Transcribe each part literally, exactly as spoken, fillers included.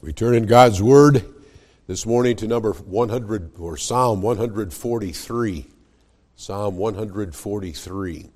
We turn in God's Word this morning to number one hundred, or Psalm one forty-three. Psalm one forty-three.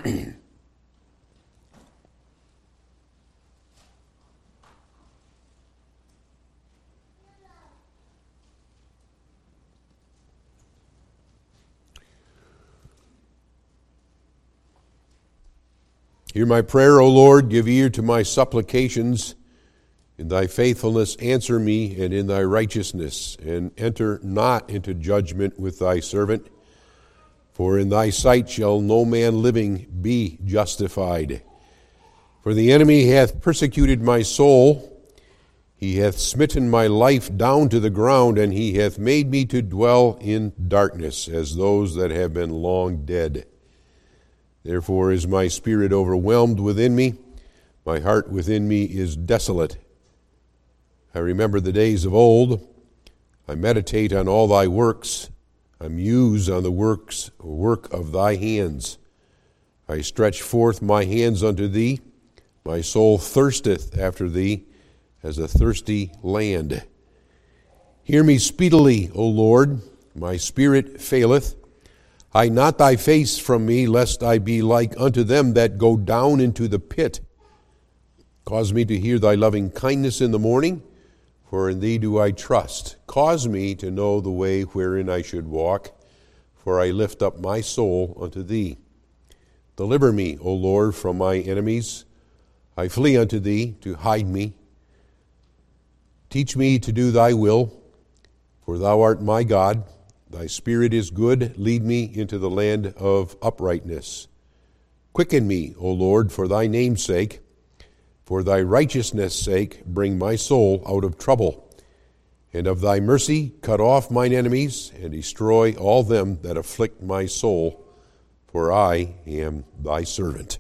Hear my prayer, O Lord, give ear to my supplications. In thy faithfulness answer me, and in thy righteousness, and enter not into judgment with thy servant. For in thy sight shall no man living be justified. For the enemy hath persecuted my soul, he hath smitten my life down to the ground, and he hath made me to dwell in darkness, as those that have been long dead. Therefore is my spirit overwhelmed within me, my heart within me is desolate. I remember the days of old. I meditate on all thy works. I muse on the works, work of thy hands. I stretch forth my hands unto thee. My soul thirsteth after thee as a thirsty land. Hear me speedily, O Lord. My spirit faileth. Hide not thy face from me, lest I be like unto them that go down into the pit. Cause me to hear thy loving kindness in the morning, for in thee do I trust. Cause me to know the way wherein I should walk, for I lift up my soul unto thee. Deliver me, O Lord, from my enemies. I flee unto thee to hide me. Teach me to do thy will, for thou art my God. Thy spirit is good. Lead me into the land of uprightness. Quicken me, O Lord, for thy name's sake. For thy righteousness' sake, bring my soul out of trouble. And of thy mercy, cut off mine enemies, and destroy all them that afflict my soul, for I am thy servant.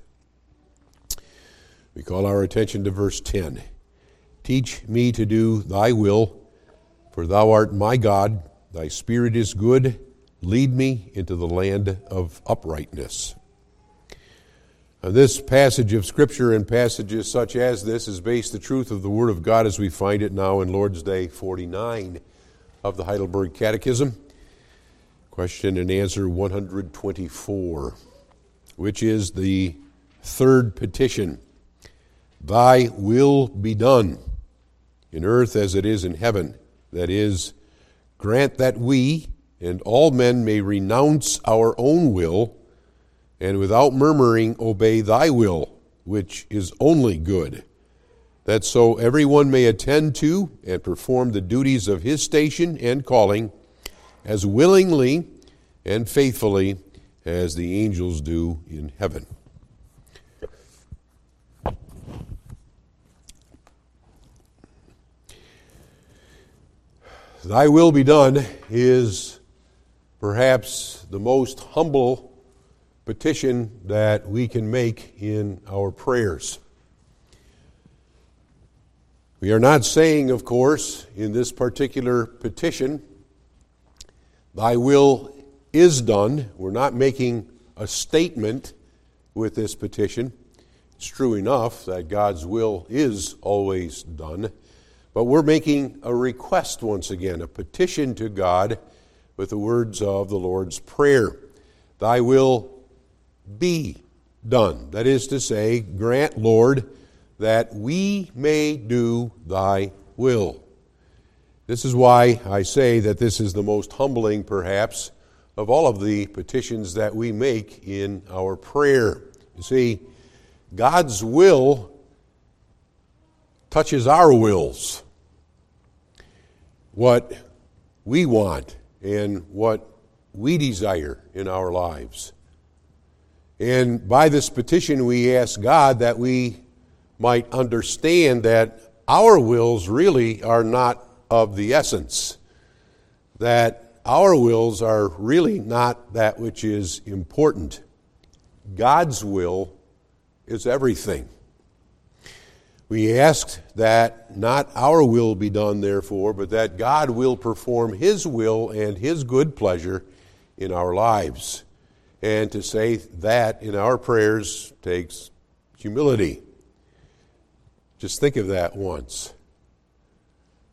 We call our attention to verse ten. Teach me to do thy will, for thou art my God. Thy spirit is good. Lead me into the land of uprightness. Now, this passage of Scripture and passages such as this is based the truth of the Word of God as we find it now in Lord's Day forty-nine of the Heidelberg Catechism. Question and answer one hundred twenty-four, which is the third petition. Thy will be done in earth as it is in heaven. That is, grant that we and all men may renounce our own will and without murmuring obey thy will, which is only good, that so everyone may attend to and perform the duties of his station and calling as willingly and faithfully as the angels do in heaven. Thy will be done is perhaps the most humble petition that we can make in our prayers. We are not saying, of course, in this particular petition, thy will is done. We're not making a statement with this petition. It's true enough that God's will is always done, but we're making a request once again, a petition to God with the words of the Lord's Prayer. Thy will be done. That is to say, grant, Lord, that we may do thy will. This is why I say that this is the most humbling, perhaps, of all of the petitions that we make in our prayer. You see, God's will touches our wills. What we want and what we desire in our lives. And by this petition, we ask God that we might understand that our wills really are not of the essence, that our wills are really not that which is important. God's will is everything. We ask that not our will be done, therefore, but that God will perform His will and His good pleasure in our lives. And to say that in our prayers takes humility. Just think of that once.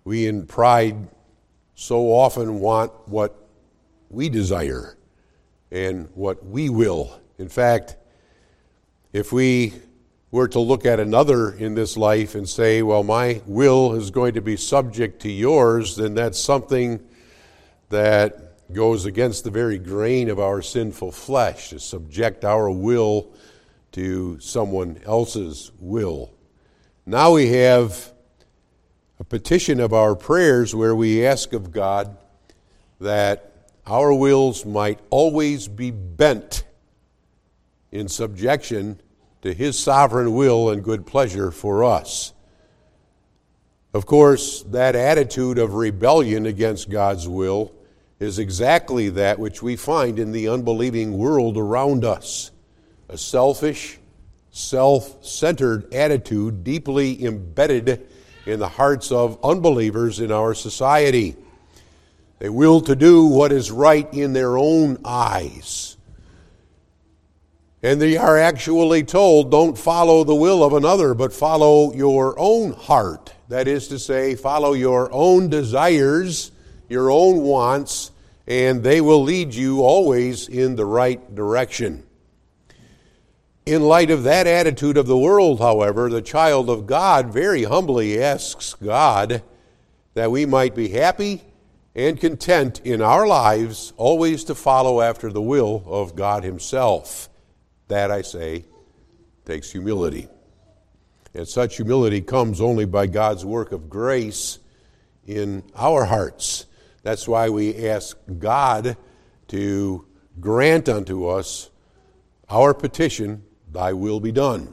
We in pride so often want what we desire and what we will. In fact, if we were to look at another in this life and say, well, my will is going to be subject to yours, then that's something that goes against the very grain of our sinful flesh, to subject our will to someone else's will. Now we have a petition of our prayers where we ask of God that our wills might always be bent in subjection to His sovereign will and good pleasure for us. Of course, that attitude of rebellion against God's will is exactly that which we find in the unbelieving world around us. A selfish, self-centered attitude deeply embedded in the hearts of unbelievers in our society. They will to do what is right in their own eyes. And they are actually told, don't follow the will of another, but follow your own heart. That is to say, follow your own desires, your own wants, and they will lead you always in the right direction. In light of that attitude of the world, however, the child of God very humbly asks God that we might be happy and content in our lives, always to follow after the will of God Himself. That, I say, takes humility. And such humility comes only by God's work of grace in our hearts. That's why we ask God to grant unto us our petition, Thy will be done.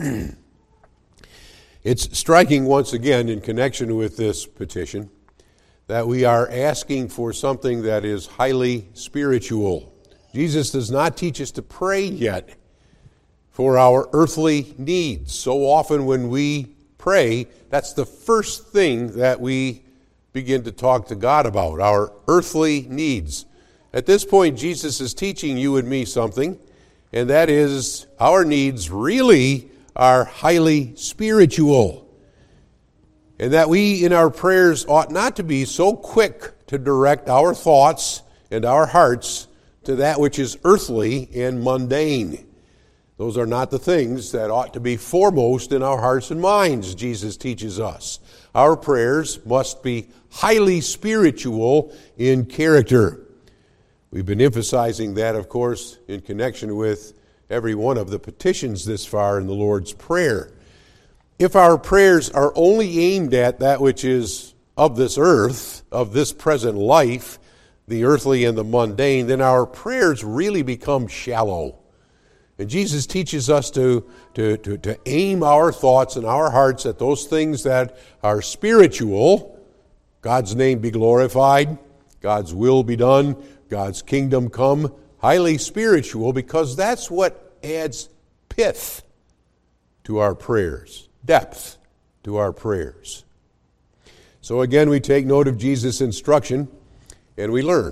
It's striking once again in connection with this petition that we are asking for something that is highly spiritual. Jesus does not teach us to pray yet for our earthly needs. So often when we pray, that's the first thing that we begin to talk to God about, our earthly needs. At this point, Jesus is teaching you and me something, and that is our needs really are highly spiritual. And that we in our prayers ought not to be so quick to direct our thoughts and our hearts to that which is earthly and mundane. Those are not the things that ought to be foremost in our hearts and minds, Jesus teaches us. Our prayers must be highly spiritual in character. We've been emphasizing that, of course, in connection with every one of the petitions this far in the Lord's Prayer. If our prayers are only aimed at that which is of this earth, of this present life, the earthly and the mundane, then our prayers really become shallow. And Jesus teaches us to, to, to, to aim our thoughts and our hearts at those things that are spiritual. God's name be glorified, God's will be done, God's kingdom come, highly spiritual, because that's what adds pith to our prayers, depth to our prayers. So again, we take note of Jesus' instruction and we learn,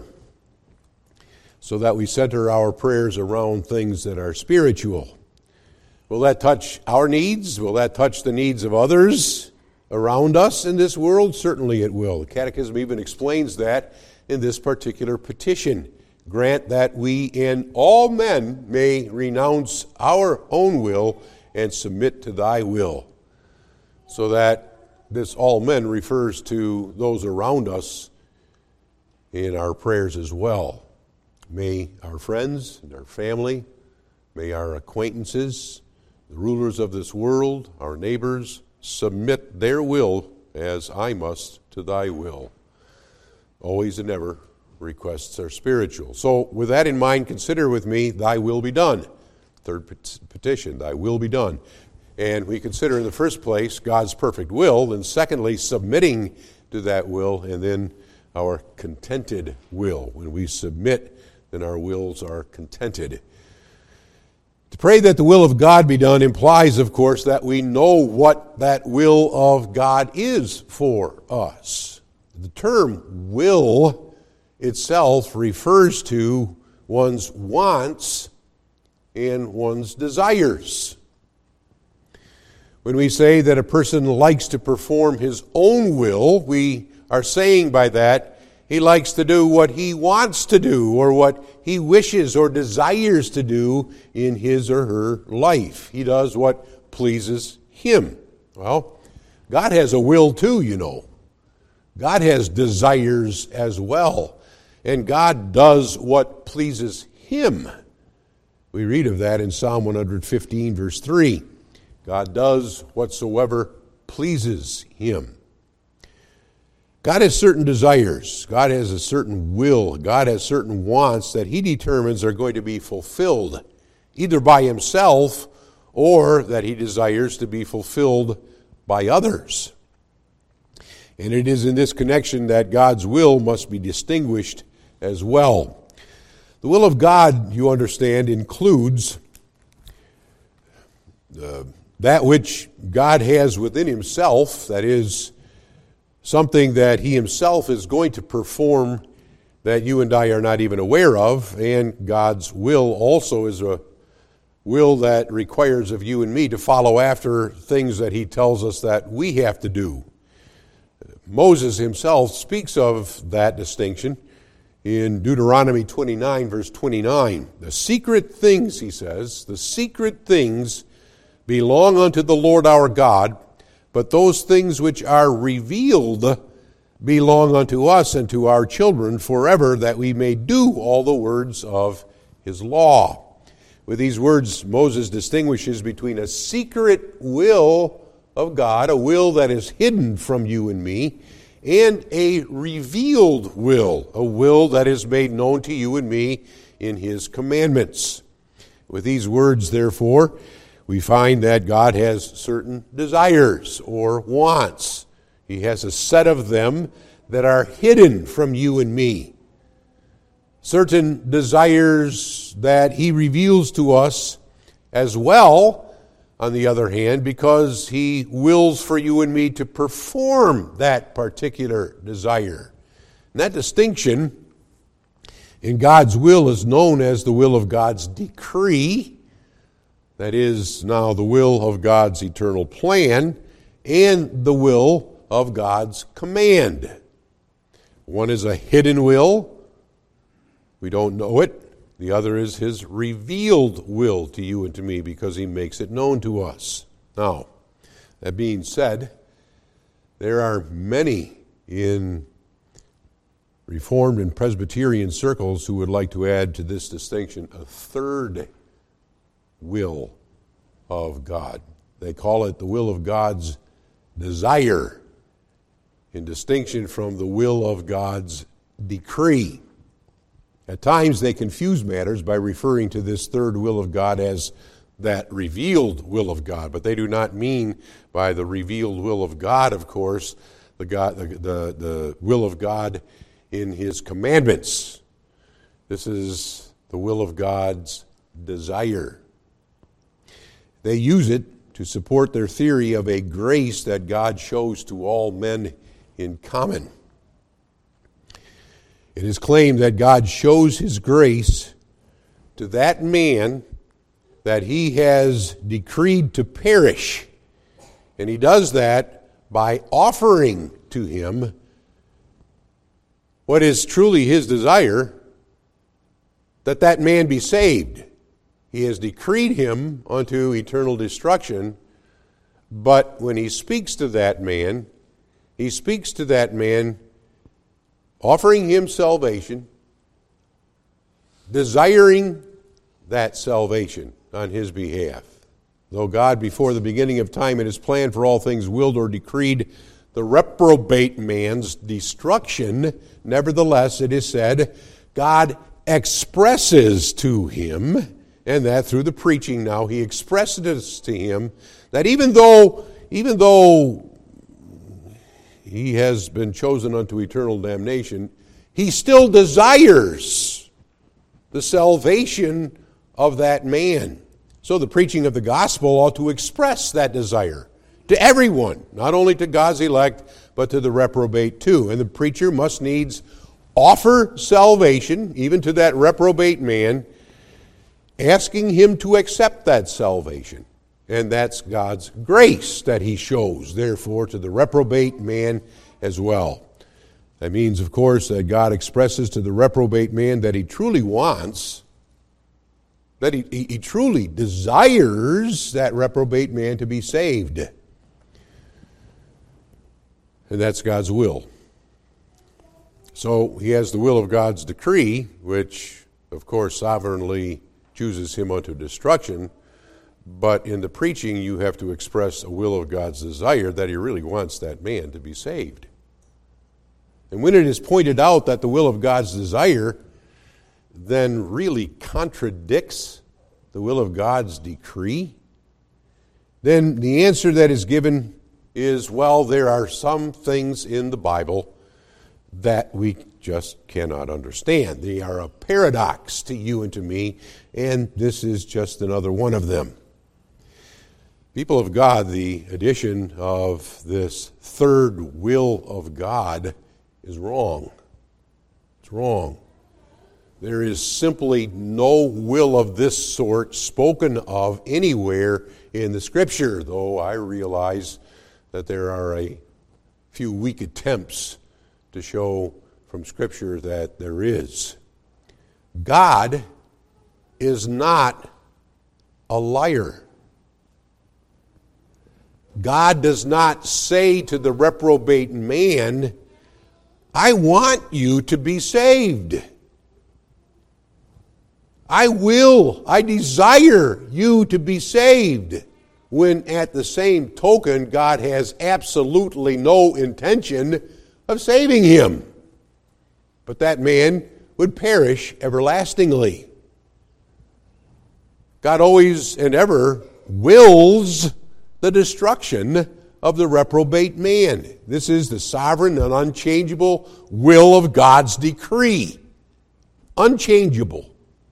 so that we center our prayers around things that are spiritual. Will that touch our needs? Will that touch the needs of others around us in this world? Certainly it will. The Catechism even explains that in this particular petition. Grant that we and all men may renounce our own will and submit to Thy will. So that this all men refers to those around us in our prayers as well. May our friends and our family, may our acquaintances, the rulers of this world, our neighbors, submit their will as I must to Thy will. Always and ever, requests are spiritual. So with that in mind, consider with me, Thy will be done. Third petition, Thy will be done. And we consider in the first place God's perfect will, then secondly, submitting to that will, and then our contented will. When we submit, then our wills are contented. To pray that the will of God be done implies, of course, that we know what that will of God is for us. The term will itself refers to one's wants and one's desires. When we say that a person likes to perform his own will, we are saying by that he likes to do what he wants to do or what he wishes or desires to do in his or her life. He does what pleases him. Well, God has a will too, you know. God has desires as well. And God does what pleases him. We read of that in Psalm one fifteen, verse three. God does whatsoever pleases him. God has certain desires. God has a certain will. God has certain wants that he determines are going to be fulfilled, either by himself or that he desires to be fulfilled by others. And it is in this connection that God's will must be distinguished as well. The will of God, you understand, includes uh, that which God has within himself, that is, something that he himself is going to perform that you and I are not even aware of, and God's will also is a will that requires of you and me to follow after things that he tells us that we have to do. Moses himself speaks of that distinction in Deuteronomy twenty-nine, verse twenty-nine. The secret things, he says, the secret things belong unto the Lord our God, but those things which are revealed belong unto us and to our children forever, that we may do all the words of his law. With these words, Moses distinguishes between a secret will of God, a will that is hidden from you and me, and a revealed will, a will that is made known to you and me in his commandments. With these words, therefore, we find that God has certain desires or wants. He has a set of them that are hidden from you and me. Certain desires that he reveals to us as well, on the other hand, because he wills for you and me to perform that particular desire. And that distinction in God's will is known as the will of God's decree. That is now the will of God's eternal plan and the will of God's command. One is a hidden will. We don't know it. The other is his revealed will to you and to me because he makes it known to us. Now, that being said, there are many in Reformed and Presbyterian circles who would like to add to this distinction a third will of God. They call it the will of God's desire, in distinction from the will of God's decree. At times they confuse matters by referring to this third will of God as that revealed will of God, but they do not mean by the revealed will of God, of course, the, God, the, the, the will of God in his commandments. This is the will of God's desire. They use it to support their theory of a grace that God shows to all men in common. It is claimed that God shows his grace to that man that he has decreed to perish. And he does that by offering to him what is truly his desire, that that man be saved. He has decreed him unto eternal destruction, but when he speaks to that man, he speaks to that man offering him salvation, desiring that salvation on his behalf. Though God, before the beginning of time in his plan for all things, willed or decreed the reprobate man's destruction, nevertheless, it is said, God expresses to him, and that through the preaching now, he expresses to him that even though, even though he has been chosen unto eternal damnation, he still desires the salvation of that man. So the preaching of the gospel ought to express that desire to everyone, not only to God's elect, but to the reprobate too. And the preacher must needs offer salvation, even to that reprobate man, asking him to accept that salvation. And that's God's grace that he shows, therefore, to the reprobate man as well. That means, of course, that God expresses to the reprobate man that he truly wants, that he, he, he truly desires that reprobate man to be saved. And that's God's will. So he has the will of God's decree, which, of course, sovereignly chooses him unto destruction. But in the preaching, you have to express a will of God's desire that he really wants that man to be saved. And when it is pointed out that the will of God's desire then really contradicts the will of God's decree, then the answer that is given is, well, there are some things in the Bible that we just cannot understand. They are a paradox to you and to me, and this is just another one of them. People of God, the addition of this third will of God is wrong. It's wrong. There is simply no will of this sort spoken of anywhere in the Scripture, though I realize that there are a few weak attempts to show from Scripture that there is. God is not a liar. God does not say to the reprobate man, I want you to be saved. I will, I desire you to be saved. When at the same token, God has absolutely no intention of saving him. But that man would perish everlastingly. God always and ever wills the destruction of the reprobate man. This is the sovereign and unchangeable will of God's decree. Unchangeable.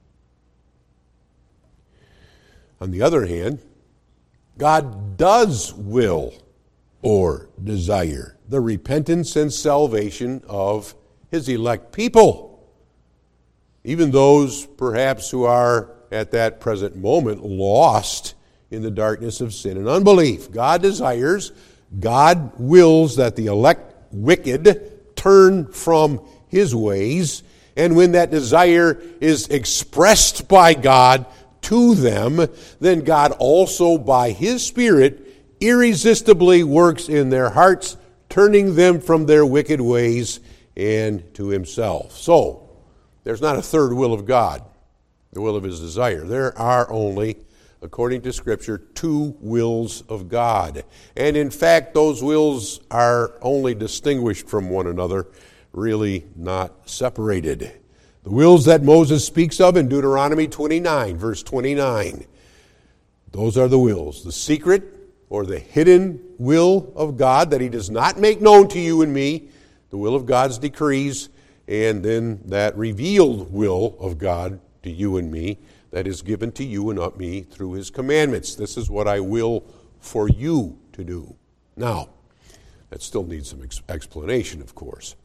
On the other hand, God does will or desire the repentance and salvation of his elect people, even those perhaps who are at that present moment lost in the darkness of sin and unbelief. God desires, God wills that the elect wicked turn from his ways, and when that desire is expressed by God to them, then God also by his Spirit irresistibly works in their hearts, turning them from their wicked ways and to himself. So, there's not a third will of God, the will of his desire. There are only, according to Scripture, two wills of God. And in fact, those wills are only distinguished from one another, really not separated. The wills that Moses speaks of in Deuteronomy twenty-nine, verse twenty-nine, those are the wills. The secret or the hidden will of God that he does not make known to you and me, the will of God's decrees, and then that revealed will of God to you and me that is given to you and not me through his commandments. This is what I will for you to do. Now, that still needs some ex- explanation, of course.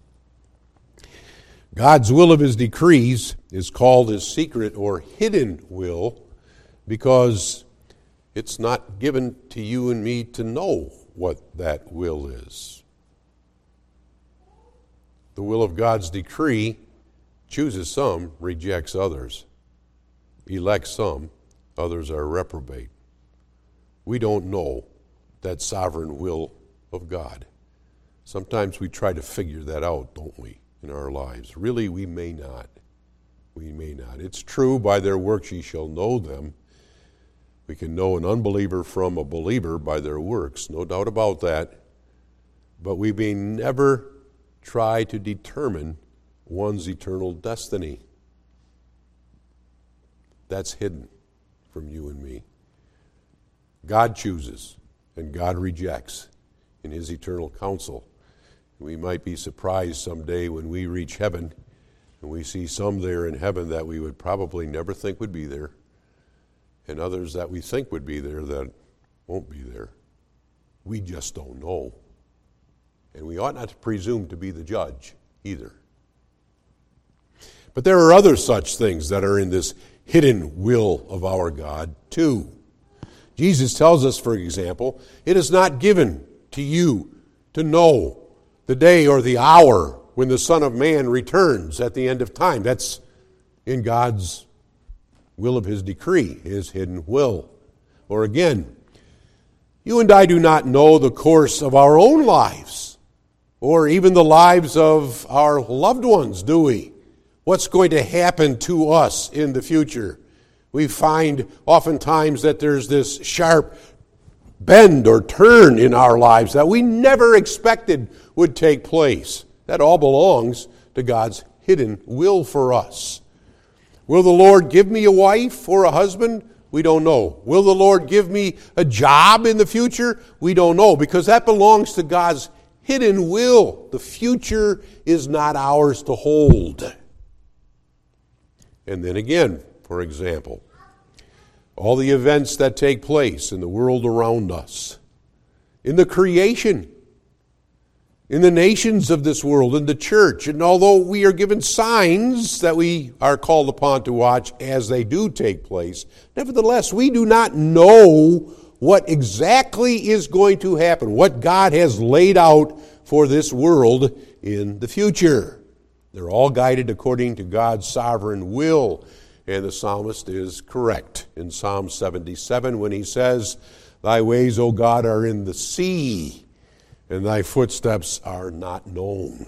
God's will of his decrees is called his secret or hidden will because it's not given to you and me to know what that will is. The will of God's decree chooses some, rejects others. Elects some, others are reprobate. We don't know that sovereign will of God. Sometimes we try to figure that out, don't we, in our lives? Really, we may not. We may not. It's true, by their works ye shall know them. We can know an unbeliever from a believer by their works, no doubt about that. But we may never try to determine one's eternal destiny. That's hidden from you and me. God chooses and God rejects in his eternal counsel. We might be surprised someday when we reach heaven and we see some there in heaven that we would probably never think would be there, and others that we think would be there that won't be there. We just don't know. And we ought not to presume to be the judge either. But there are other such things that are in this hidden will of our God too. Jesus tells us, for example, it is not given to you to know the day or the hour when the Son of Man returns at the end of time. That's in God's will of his decree, his hidden will. Or again, you and I do not know the course of our own lives, or even the lives of our loved ones, do we? What's going to happen to us in the future? We find oftentimes that there's this sharp bend or turn in our lives that we never expected would take place. That all belongs to God's hidden will for us. Will the Lord give me a wife or a husband? We don't know. Will the Lord give me a job in the future? We don't know, because that belongs to God's hidden will. The future is not ours to hold. And then again, for example, all the events that take place in the world around us, in the creation, in the nations of this world, in the church. And although we are given signs that we are called upon to watch as they do take place, nevertheless, we do not know what exactly is going to happen, what God has laid out for this world in the future. They're all guided according to God's sovereign will. And the psalmist is correct in Psalm seventy-seven when he says, "Thy ways, O God, are in the sea, and thy footsteps are not known."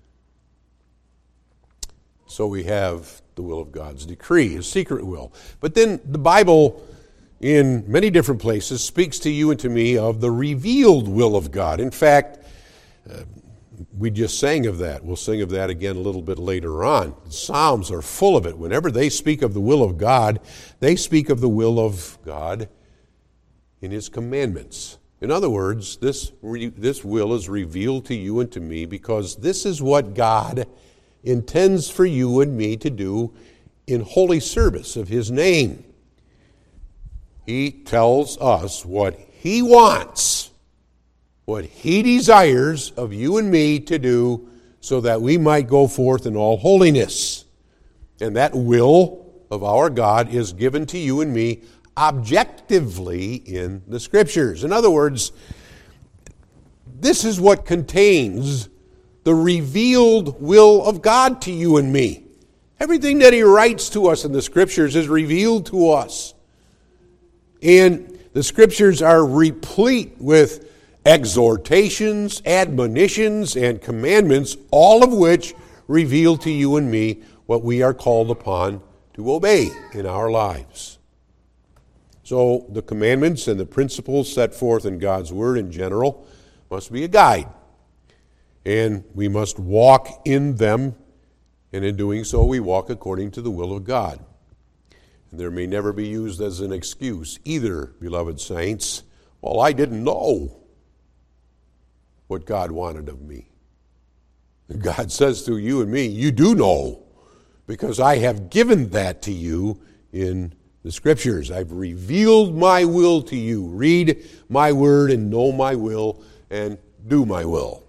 So we have the will of God's decree, his secret will. But then the Bible, in many different places, speaks to you and to me of the revealed will of God. In fact, uh, we just sang of that. We'll sing of that again a little bit later on. The Psalms are full of it. Whenever they speak of the will of God, they speak of the will of God in his commandments. In other words, this, re, this will is revealed to you and to me because this is what God intends for you and me to do in holy service of his name. He tells us what he wants, what he desires of you and me to do so that we might go forth in all holiness. And that will of our God is given to you and me objectively in the Scriptures. In other words, this is what contains the revealed will of God to you and me. Everything that he writes to us in the Scriptures is revealed to us. And the Scriptures are replete with exhortations, admonitions, and commandments, all of which reveal to you and me what we are called upon to obey in our lives. So the commandments and the principles set forth in God's Word in general must be a guide. And we must walk in them, and in doing so we walk according to the will of God. And there may never be used as an excuse either, beloved saints, well, I didn't know what God wanted of me. God says to you and me, you do know, because I have given that to you in the Scriptures. I've revealed my will to you. Read my word and know my will and do my will.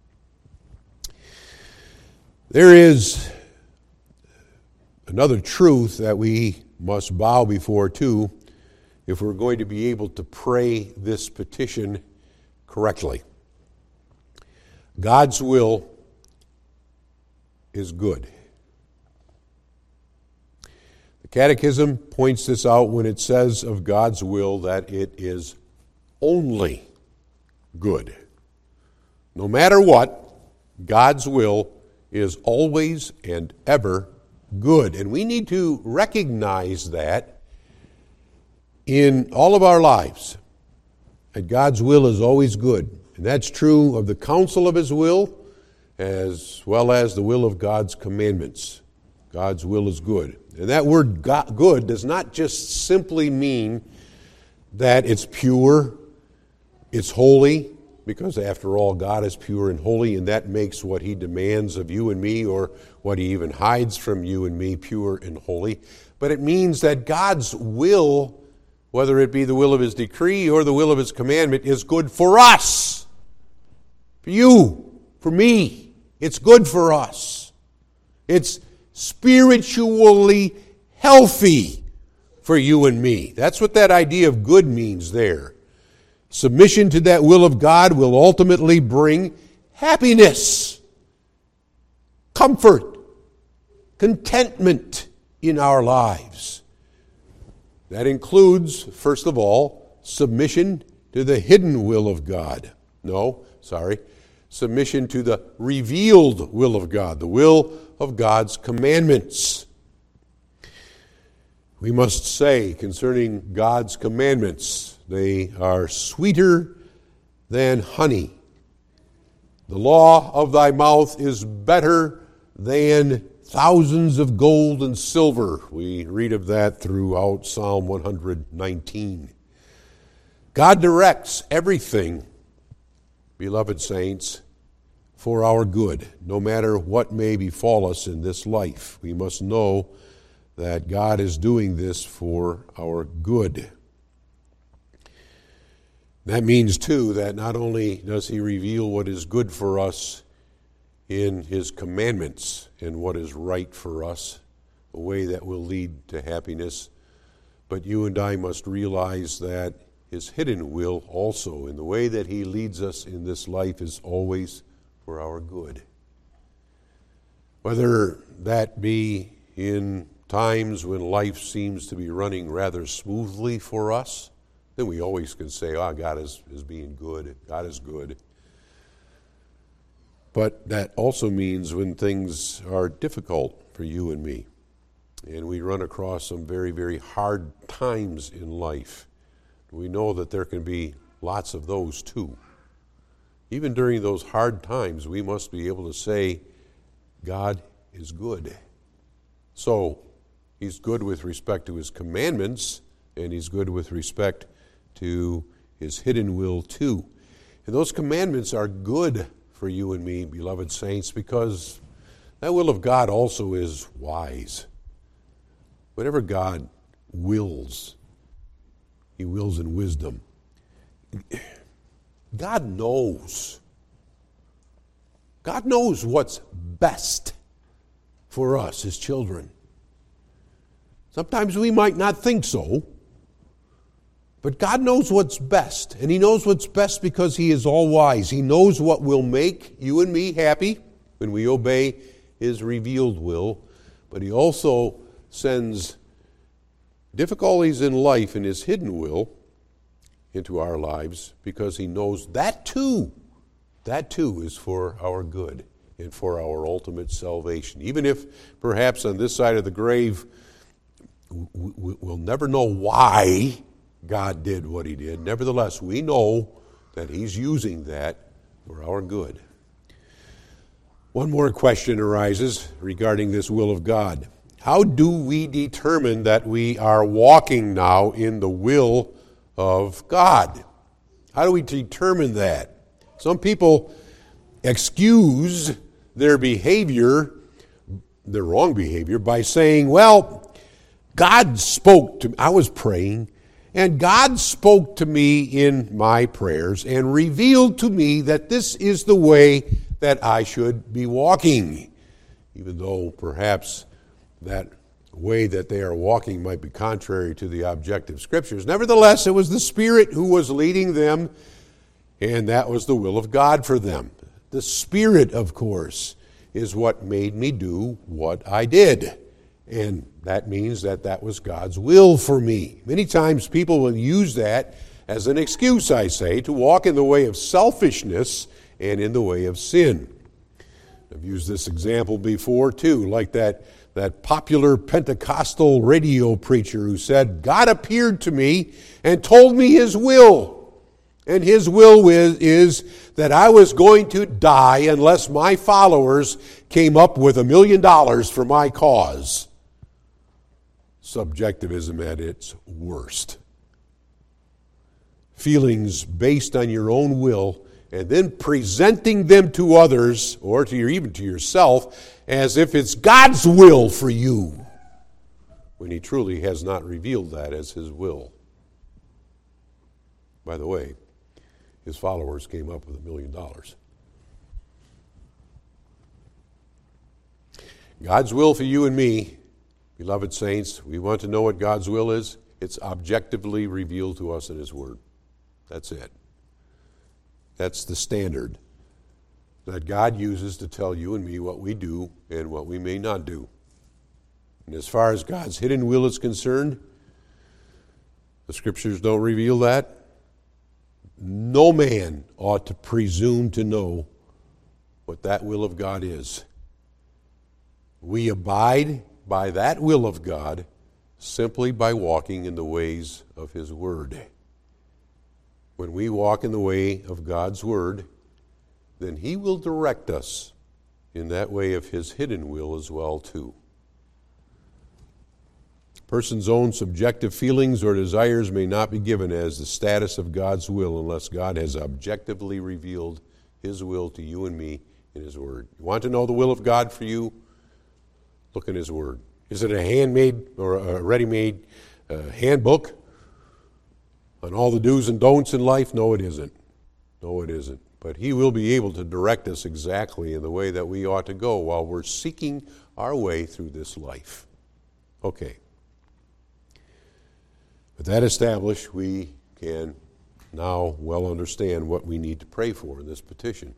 There is another truth that we must bow before too if we're going to be able to pray this petition correctly. God's will is good. The Catechism points this out when it says of God's will that it is only good. No matter what, God's will is always and ever good. And we need to recognize that in all of our lives, that God's will is always good. And that's true of the counsel of his will as well as the will of God's commandments. God's will is good. And that word good does not just simply mean that it's pure, it's holy, because after all, God is pure and holy, and that makes what he demands of you and me, or what he even hides from you and me, pure and holy. But it means that God's will, whether it be the will of his decree or the will of his commandment, is good for us. For you, for me, it's good for us. It's spiritually healthy for you and me. That's what that idea of good means there. Submission to that will of God will ultimately bring happiness, comfort, contentment in our lives. That includes, first of all, submission to the hidden will of God. No, sorry, submission to the revealed will of God, the will of God's commandments. We must say concerning God's commandments, they are sweeter than honey. The law of thy mouth is better than thousands of gold and silver. We read of that throughout Psalm one nineteen. God directs everything, beloved saints, for our good. No matter what may befall us in this life, we must know that God is doing this for our good. That means, too, that not only does he reveal what is good for us in his commandments and what is right for us, a way that will lead to happiness, but you and I must realize that his hidden will also, in the way that he leads us in this life, is always for our good. Whether that be in times when life seems to be running rather smoothly for us, then we always can say, oh, God is, is being good, God is good. But that also means when things are difficult for you and me, and we run across some very, very hard times in life, we know that there can be lots of those too. Even during those hard times, we must be able to say, God is good. So, he's good with respect to his commandments, and he's good with respect to his hidden will too. And those commandments are good for you and me, beloved saints, because that will of God also is wise. Whatever God wills, he wills in wisdom. God knows. God knows what's best for us, his children. Sometimes we might not think so, but God knows what's best, and he knows what's best because he is all-wise. He knows what will make you and me happy when we obey his revealed will, but he also sends difficulties in life in his hidden will into our lives because he knows that too, that too is for our good and for our ultimate salvation. Even if perhaps on this side of the grave we'll never know why God did what he did, nevertheless we know that he's using that for our good. One more question arises regarding this will of God. How do we determine that we are walking now in the will of God? How do we determine that? Some people excuse their behavior, their wrong behavior, by saying, well, God spoke to me. I was praying, and God spoke to me in my prayers and revealed to me that this is the way that I should be walking, even though perhaps that way that they are walking might be contrary to the objective scriptures. Nevertheless, it was the Spirit who was leading them, and that was the will of God for them. The Spirit, of course, is what made me do what I did. And that means that that was God's will for me. Many times people will use that as an excuse, I say, to walk in the way of selfishness and in the way of sin. I've used this example before, too, like that that popular Pentecostal radio preacher who said, God appeared to me and told me his will. And his will is, is that I was going to die unless my followers came up with a million dollars for my cause. Subjectivism at its worst. Feelings based on your own will and then presenting them to others, or to your, even to yourself, as if it's God's will for you, when he truly has not revealed that as his will. By the way, his followers came up with a million dollars. God's will for you and me Beloved saints, we want to know what God's will is. It's objectively revealed to us in His Word. That's it. That's the standard that God uses to tell you and me what we do and what we may not do. And as far as God's hidden will is concerned, the Scriptures don't reveal that. No man ought to presume to know what that will of God is. We abide by that will of God simply by walking in the ways of His Word. When we walk in the way of God's Word, then He will direct us in that way of His hidden will as well, too. A person's own subjective feelings or desires may not be given as the status of God's will unless God has objectively revealed His will to you and me in His Word. You want to know the will of God for you? Look in His Word. Is it a handmade or a ready-made uh, handbook on all the do's and don'ts in life? No, it isn't. No, it isn't. But He will be able to direct us exactly in the way that we ought to go while we're seeking our way through this life. Okay. With that established, we can now well understand what we need to pray for in this petition.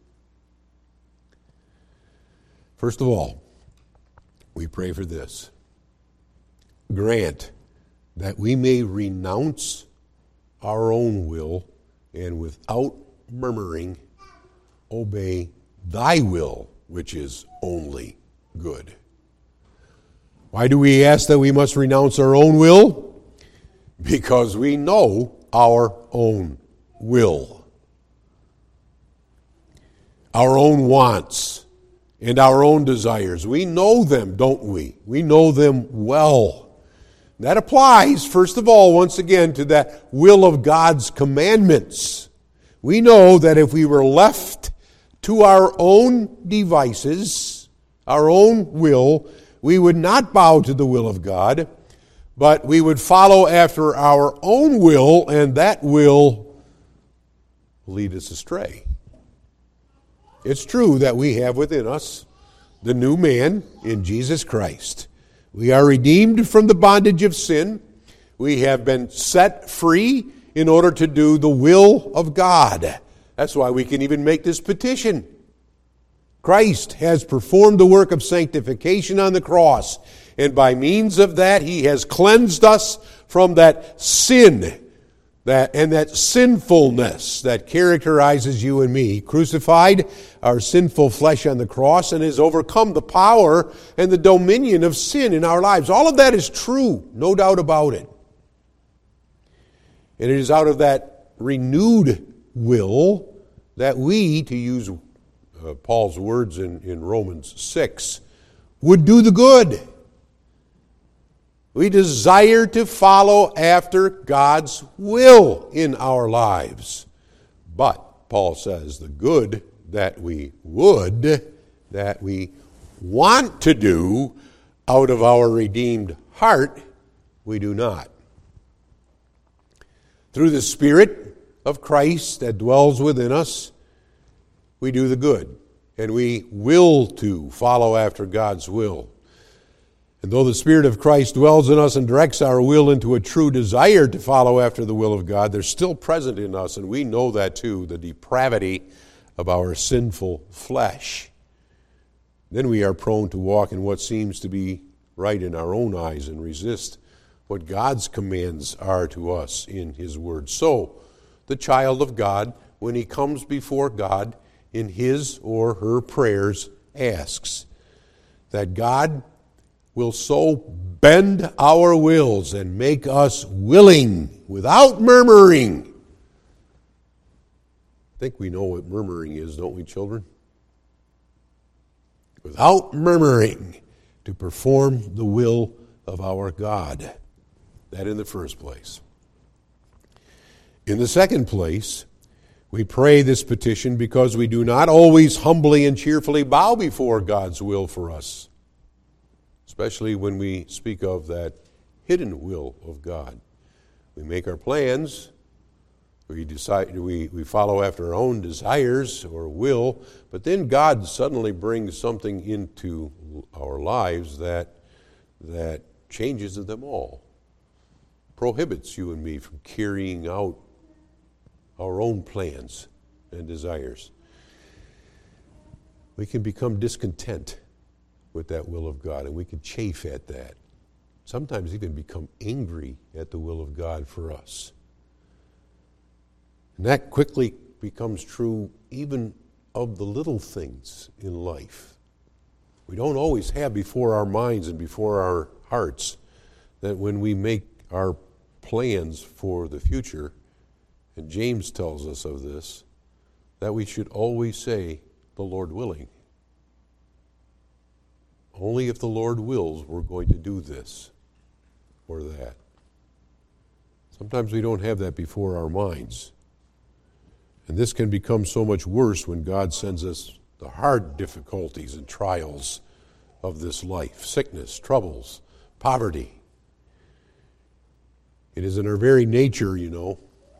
First of all, we pray for this. Grant that we may renounce our own will and without murmuring obey Thy will, which is only good. Why do we ask that we must renounce our own will? Because we know our own will. Our own wants and our own desires. We know them, don't we? We know them well. That applies, first of all, once again, to that will of God's commandments. We know that if we were left to our own devices, our own will, we would not bow to the will of God, but we would follow after our own will, and that will lead us astray. It's true that we have within us the new man in Jesus Christ. We are redeemed from the bondage of sin. We have been set free in order to do the will of God. That's why we can even make this petition. Christ has performed the work of sanctification on the cross, and by means of that, He has cleansed us from that sin that and that sinfulness that characterizes you and me. He crucified our sinful flesh on the cross and has overcome the power and the dominion of sin in our lives. All of that is true, no doubt about it. And it is out of that renewed will that we, to use uh, Paul's words in, in Romans six, would do the good. We desire to follow after God's will in our lives. But, Paul says, the good that we would, that we want to do out of our redeemed heart, we do not. Through the Spirit of Christ that dwells within us, we do the good, and we will to follow after God's will. And though the Spirit of Christ dwells in us and directs our will into a true desire to follow after the will of God, they're still present in us, and we know that too, the depravity of our sinful flesh. Then we are prone to walk in what seems to be right in our own eyes and resist what God's commands are to us in His Word. So, the child of God, when he comes before God in his or her prayers, asks that God will so bend our wills and make us willing without murmuring. I think we know what murmuring is, don't we, children? Without murmuring, to perform the will of our God. That in the first place. In the second place, we pray this petition because we do not always humbly and cheerfully bow before God's will for us, especially when we speak of that hidden will of God. We make our plans, we decide, we, we follow after our own desires or will, but then God suddenly brings something into our lives that, that changes them all, prohibits you and me from carrying out our own plans and desires. We can become discontent with that will of God, and we can chafe at that. Sometimes even become angry at the will of God for us. And that quickly becomes true even of the little things in life. We don't always have before our minds and before our hearts that when we make our plans for the future, and James tells us of this, that we should always say, the Lord willing. Only if the Lord wills, we're going to do this or that. Sometimes we don't have that before our minds. And this can become so much worse when God sends us the hard difficulties and trials of this life, sickness, troubles, poverty. It is in our very nature, you know,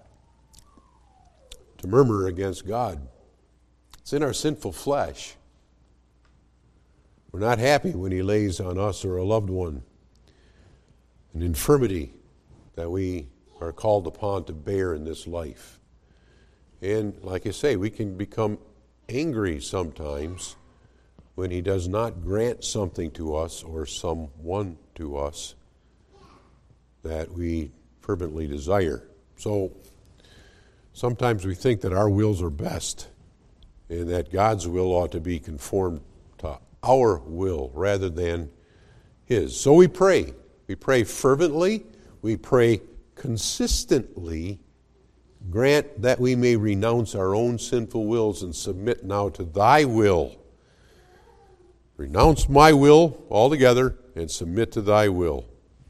to murmur against God. It's in our sinful flesh. We're not happy when He lays on us or a loved one an infirmity that we are called upon to bear in this life. And like I say, we can become angry sometimes when He does not grant something to us or someone to us that we fervently desire. So sometimes we think that our wills are best and that God's will ought to be conformed to our will rather than His. So we pray. We pray fervently. We pray consistently. Grant that we may renounce our own sinful wills and submit now to Thy will. Renounce my will altogether and submit to Thy will.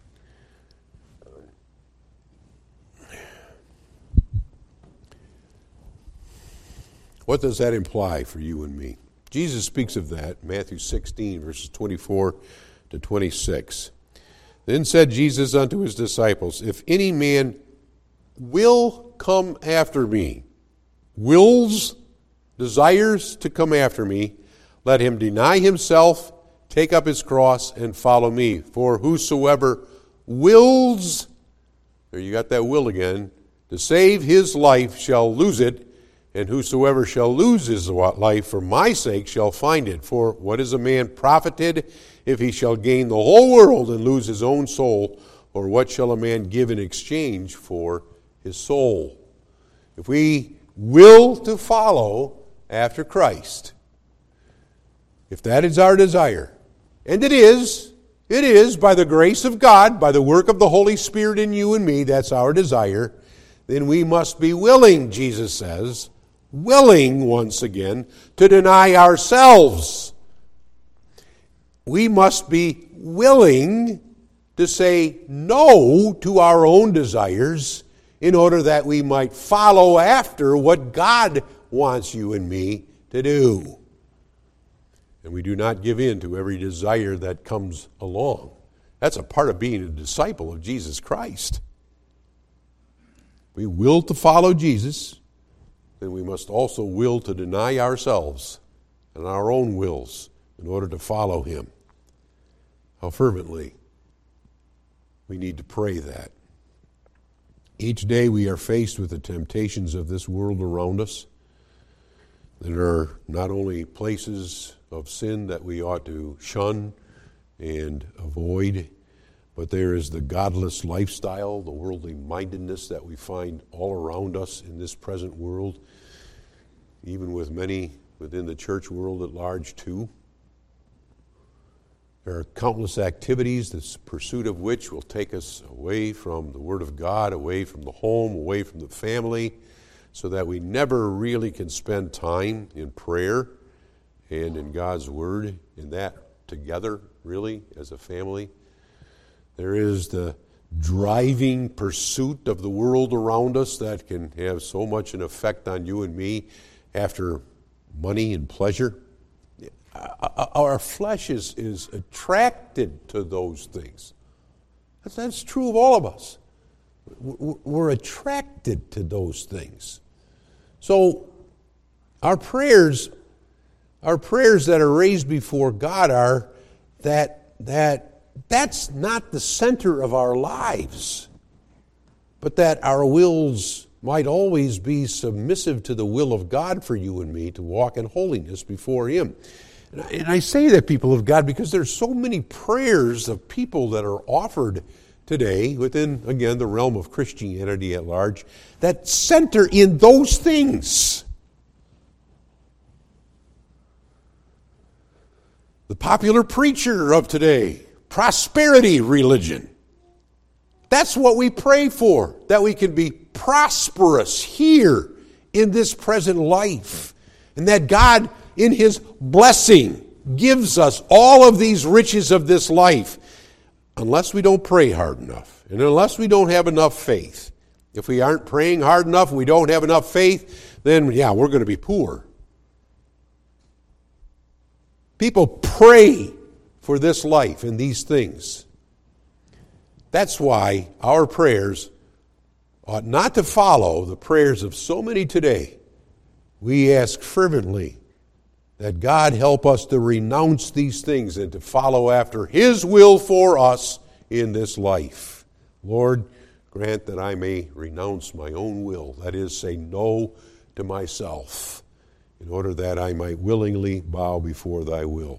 What does that imply for you and me? Jesus speaks of that, Matthew sixteen, verses twenty-four to twenty-six. Then said Jesus unto His disciples, if any man will come after me, wills, desires to come after me, let him deny himself, take up his cross, and follow me. For whosoever wills, there you got that will again, to save his life shall lose it, and whosoever shall lose his life for my sake shall find it. For what is a man profited if he shall gain the whole world and lose his own soul? Or what shall a man give in exchange for his soul? If we will to follow after Christ, if that is our desire, and it is, it is by the grace of God, by the work of the Holy Spirit in you and me, that's our desire, then we must be willing, Jesus says, willing, once again, to deny ourselves. We must be willing to say no to our own desires in order that we might follow after what God wants you and me to do. And we do not give in to every desire that comes along. That's a part of being a disciple of Jesus Christ. We will to follow Jesus, then we must also will to deny ourselves and our own wills in order to follow Him. How fervently we need to pray that. Each day we are faced with the temptations of this world around us. There are not only places of sin that we ought to shun and avoid, but there is the godless lifestyle, the worldly mindedness that we find all around us in this present world, even with many within the church world at large too. There are countless activities, the pursuit of which will take us away from the Word of God, away from the home, away from the family, so that we never really can spend time in prayer and in God's Word, in that together, really, as a family. There is the driving pursuit of the world around us that can have so much an effect on you and me after money and pleasure. Our flesh is, is attracted to those things. That's, that's true of all of us. We're attracted to those things. So our prayers, our prayers that are raised before God are that, that that's not the center of our lives, but that our wills might always be submissive to the will of God for you and me to walk in holiness before Him. And I, and I say that, people of God, because there's so many prayers of people that are offered today within, again, the realm of Christianity at large that center in those things. The popular preacher of today, prosperity religion. That's what we pray for, that we can be prosperous here in this present life, and that God, in His blessing, gives us all of these riches of this life, unless we don't pray hard enough, and unless we don't have enough faith. If we aren't praying hard enough, we don't have enough faith, then, yeah, we're going to be poor. People pray for this life and these things. That's why our prayers ought not to follow the prayers of so many today. We ask fervently that God help us to renounce these things and to follow after His will for us in this life. Lord, grant that I may renounce my own will, that is, say no to myself, in order that I might willingly bow before Thy will.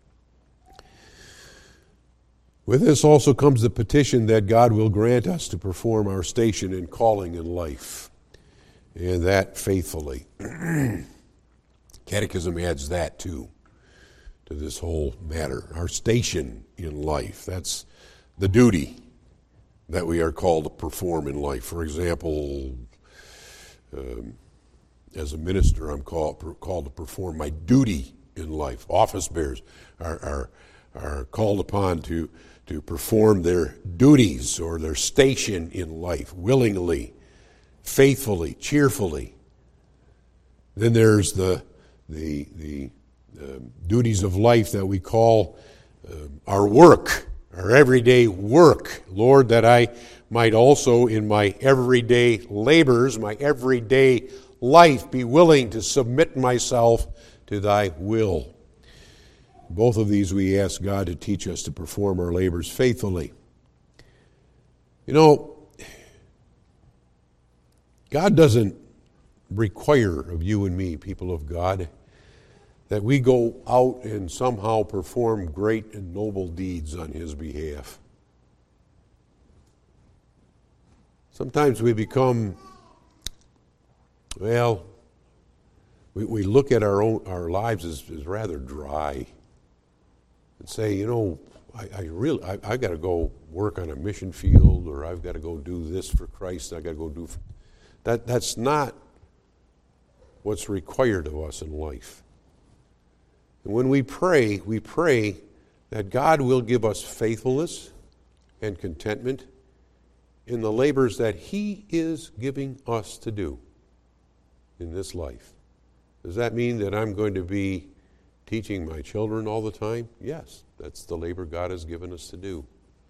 With this also comes the petition that God will grant us to perform our station and calling in life, and that faithfully. Catechism adds that too, to this whole matter. Our station in life, that's the duty that we are called to perform in life. For example, um, as a minister, I'm called, called to perform my duty in life. Office bearers are, are, are called upon to to perform their duties or their station in life willingly, faithfully, cheerfully. Then there's the the the uh, duties of life that we call uh, our work, our everyday work. Lord, that I might also in my everyday labors, my everyday life, be willing to submit myself to Thy will. Both of these we ask God to teach us to perform our labors faithfully. You know, God doesn't require of you and me, people of God, that we go out and somehow perform great and noble deeds on His behalf. Sometimes we become, well, we, we look at our own our lives as, as rather dry. And say, you know, I, I really, I, I've got to go work on a mission field, or I've got to go do this for Christ. I've got to go do for, that. That's not what's required of us in life. And when we pray, we pray that God will give us faithfulness and contentment in the labors that He is giving us to do in this life. Does that mean that I'm going to be teaching my children all the time? Yes, that's the labor God has given us to do.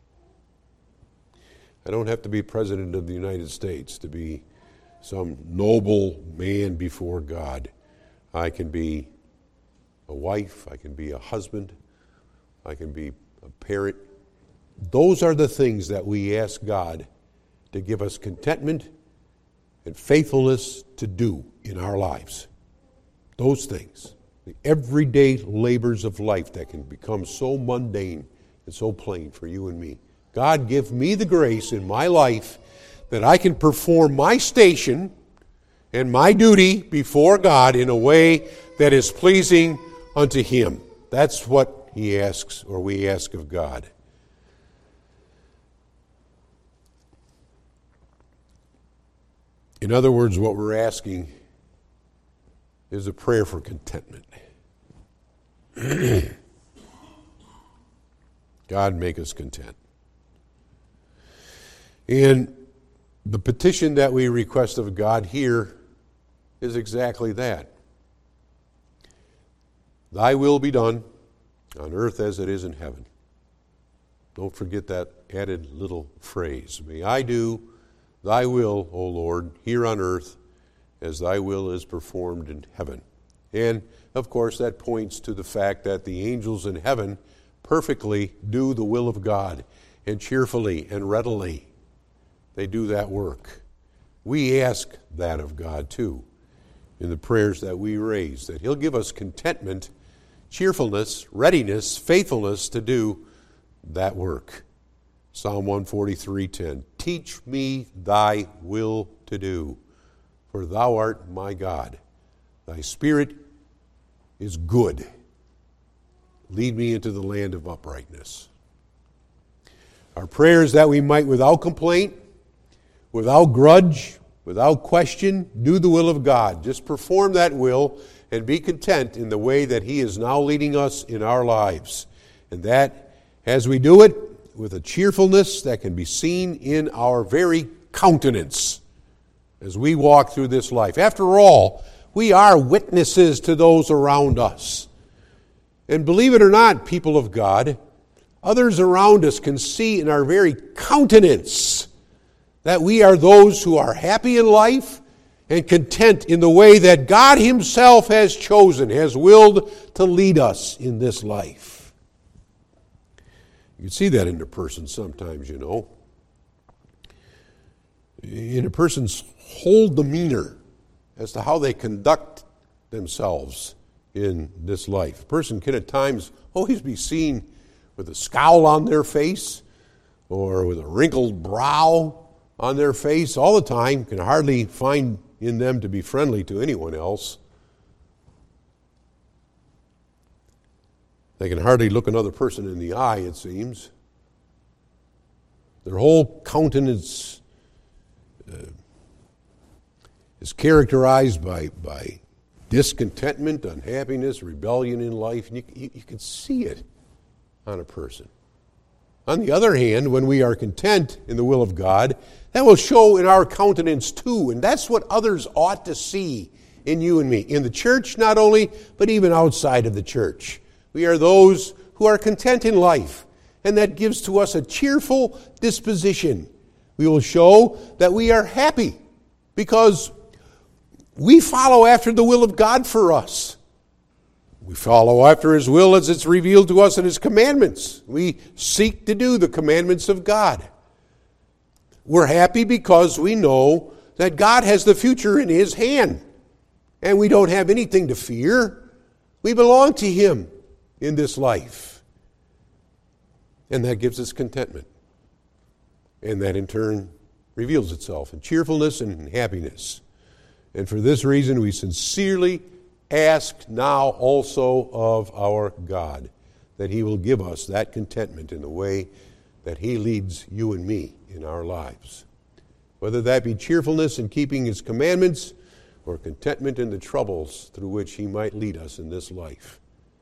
I don't have to be President of the United States to be some noble man before God. I can be a wife, I can be a husband, I can be a parent. Those are the things that we ask God to give us contentment and faithfulness to do in our lives. Those things. The everyday labors of life that can become so mundane and so plain for you and me. God, give me the grace in my life that I can perform my station and my duty before God in a way that is pleasing unto Him. That's what He asks, or we ask of God. In other words, what we're asking is a prayer for contentment. God, make us content. And the petition that we request of God here is exactly that. Thy will be done on earth as it is in heaven. Don't forget that added little phrase. May I do Thy will, O Lord, here on earth as Thy will is performed in heaven. And, of course, that points to the fact that the angels in heaven perfectly do the will of God, and cheerfully and readily they do that work. We ask that of God too in the prayers that we raise, that He'll give us contentment, cheerfulness, readiness, faithfulness to do that work. Psalm one forty-three ten, teach me thy will to do, for thou art my God. Thy spirit is good. Lead me into the land of uprightness. Our prayer is that we might, without complaint, without grudge, without question, do the will of God. Just perform that will and be content in the way that He is now leading us in our lives. And that, as we do it, with a cheerfulness that can be seen in our very countenance as we walk through this life. After all, we are witnesses to those around us. And believe it or not, people of God, others around us can see in our very countenance that we are those who are happy in life and content in the way that God Himself has chosen, has willed to lead us in this life. You can see that in a person sometimes, you know. In a person's whole demeanor as to how they conduct themselves in this life. A person can at times always be seen with a scowl on their face or with a wrinkled brow on their face all the time, can hardly find in them to be friendly to anyone else. They can hardly look another person in the eye, it seems. Their whole countenance uh, is characterized by, by discontentment, unhappiness, rebellion in life, and you, you, you can see it on a person. On the other hand, when we are content in the will of God, that will show in our countenance too, and that's what others ought to see in you and me. In the church not only, but even outside of the church. We are those who are content in life, and that gives to us a cheerful disposition. We will show that we are happy because we follow after the will of God for us. We follow after His will as it's revealed to us in His commandments. We seek to do the commandments of God. We're happy because we know that God has the future in His hand, and we don't have anything to fear. We belong to Him in this life. And that gives us contentment. And that in turn reveals itself in cheerfulness and in happiness. And for this reason, we sincerely ask now also of our God that He will give us that contentment in the way that He leads you and me in our lives. Whether that be cheerfulness in keeping His commandments or contentment in the troubles through which He might lead us in this life.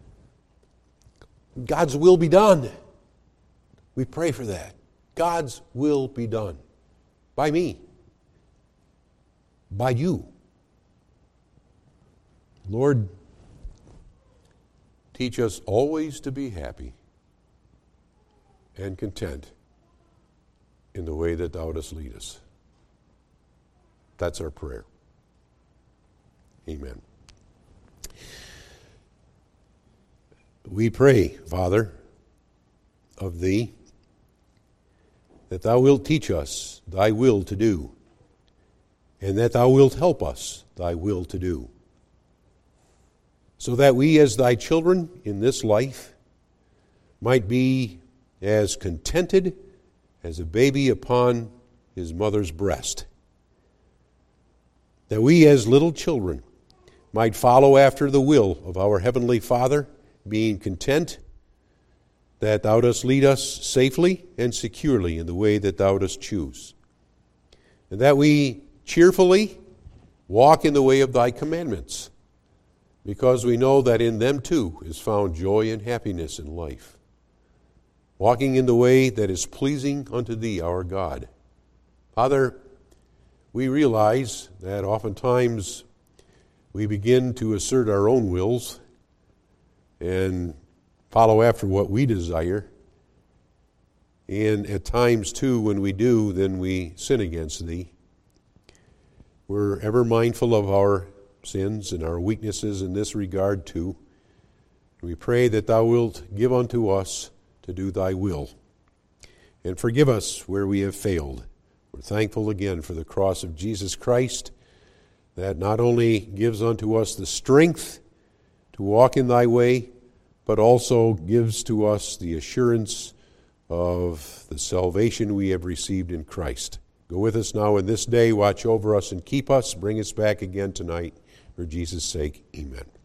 God's will be done. We pray for that. God's will be done. By me. By you. Lord, teach us always to be happy and content in the way that Thou dost lead us. That's our prayer. Amen. We pray, Father, of Thee, that Thou wilt teach us Thy will to do, and that Thou wilt help us Thy will to do, so that we as Thy children in this life might be as contented as a baby upon his mother's breast, that we as little children might follow after the will of our Heavenly Father, being content that Thou dost lead us safely and securely in the way that Thou dost choose, and that we cheerfully walk in the way of Thy commandments, because we know that in them too is found joy and happiness in life, walking in the way that is pleasing unto Thee, our God. Father, we realize that oftentimes we begin to assert our own wills and follow after what we desire. And at times, too, when we do, then we sin against Thee. We're ever mindful of our sins and our weaknesses in this regard, too. We pray that Thou wilt give unto us to do thy will. And forgive us where we have failed. We're thankful again for the cross of Jesus Christ that not only gives unto us the strength to walk in thy way, but also gives to us the assurance of the salvation we have received in Christ. Go with us now in this day, watch over us and keep us, bring us back again tonight. For Jesus' sake, amen.